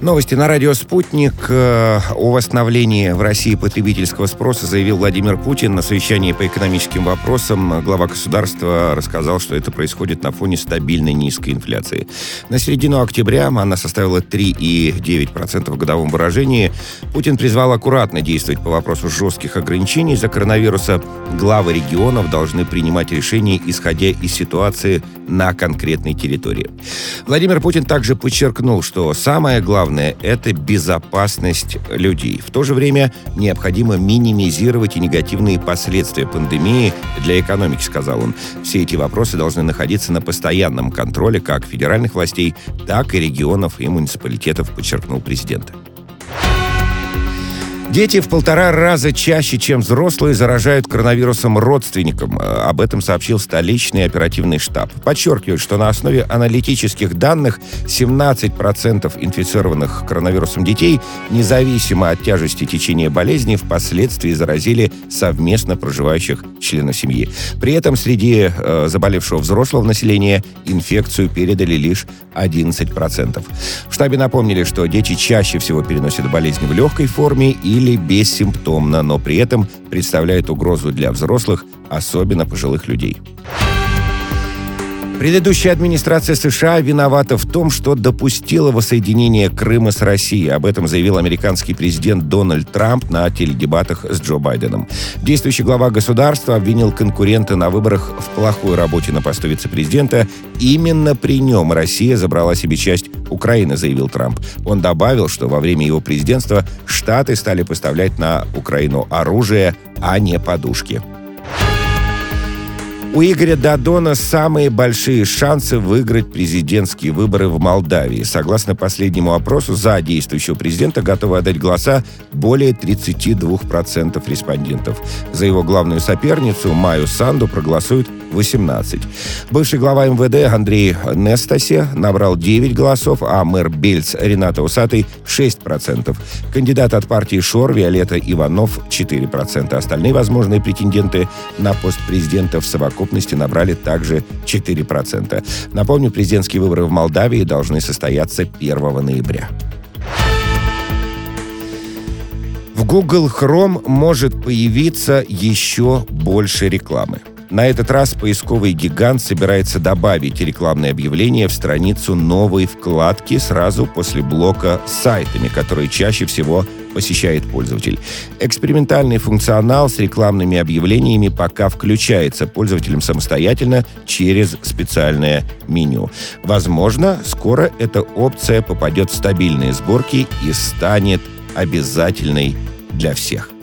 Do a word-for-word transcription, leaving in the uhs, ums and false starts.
Новости на радио «Спутник». О восстановлении в России потребительского спроса заявил Владимир Путин. На совещании по экономическим вопросам глава государства рассказал, что это происходит на фоне стабильной низкой инфляции. На середину октября она составила три целых девять десятых процента в годовом выражении. Путин призвал аккуратно действовать по вопросу жестких ограничений из-за коронавируса. Главы регионов должны принимать решения, исходя из ситуации на конкретной территории. Владимир Путин также подчеркнул, что самое главное – это безопасность людей. В то же время необходимо минимизировать и негативные последствия пандемии для экономики, сказал он. Все эти вопросы должны находиться на постоянном контроле как федеральных властей, так и регионов и муниципалитетов, подчеркнул президент. Дети в полтора раза чаще, чем взрослые, заражают коронавирусом родственникам. Об этом сообщил столичный оперативный штаб. Подчеркивают, что на основе аналитических данных семнадцать процентов инфицированных коронавирусом детей, независимо от тяжести течения болезни, впоследствии заразили совместно проживающих членов семьи. При этом среди э, заболевшего взрослого населения инфекцию передали лишь одиннадцать процентов. В штабе напомнили, что дети чаще всего переносят болезнь в легкой форме и или бессимптомно, но при этом представляет угрозу для взрослых, особенно пожилых людей. Предыдущая администрация США виновата в том, что допустила воссоединение Крыма с Россией. Об этом заявил американский президент Дональд Трамп на теледебатах с Джо Байденом. Действующий глава государства обвинил конкурента на выборах в плохой работе на посту вице-президента. Именно при нем Россия забрала себе часть Украины, заявил Трамп. Он добавил, что во время его президентства Штаты стали поставлять на Украину оружие, а не подушки. У Игоря Додона самые большие шансы выиграть президентские выборы в Молдавии. Согласно последнему опросу, за действующего президента готовы отдать голоса более тридцать два процента респондентов. За его главную соперницу Майю Санду проголосуют восемнадцать. Бывший глава эм вэ дэ Андрей Нестасе набрал девять голосов, а мэр Бельц Рената Усатый – шесть процентов. Кандидат от партии ШОР Виолетта Иванов – четыре процента. Остальные возможные претенденты на пост президента в совокупности набрали также четыре процента. Напомню, президентские выборы в Молдавии должны состояться первого ноября. В Google Chrome может появиться еще больше рекламы. На этот раз поисковый гигант собирается добавить рекламные объявления в страницу новой вкладки сразу после блока с сайтами, которые чаще всего посещает пользователь. Экспериментальный функционал с рекламными объявлениями пока включается пользователем самостоятельно через специальное меню. Возможно, скоро эта опция попадет в стабильные сборки и станет обязательной для всех.